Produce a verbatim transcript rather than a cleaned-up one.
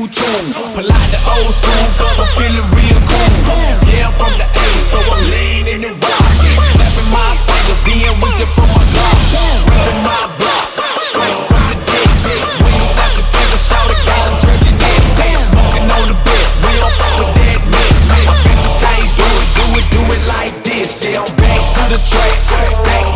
tune. Pull out the old school, cause I'm feeling real cool. Yeah, I'm from the A, so I'm leaning and rocking. Snapping my fingers, then reaching for my Glock. Ripping my block, straight from the dick. We ain't snapping fingers, shout it, got them drinking it. They smoking on the best, we don't fuck with that mess. I bet you can't do it, do it, do it like this. Yeah, I'm back to the track, back